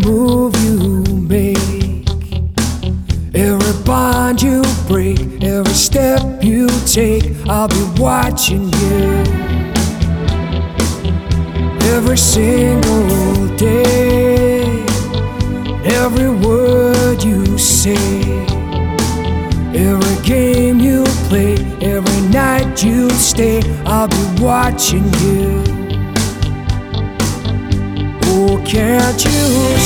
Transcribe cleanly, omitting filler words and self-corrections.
move you make, every bond you break, every step you take, I'll be watching you. Every single day, every word you say, every game you play, every night you stay, I'll be watching you. Oh, can't you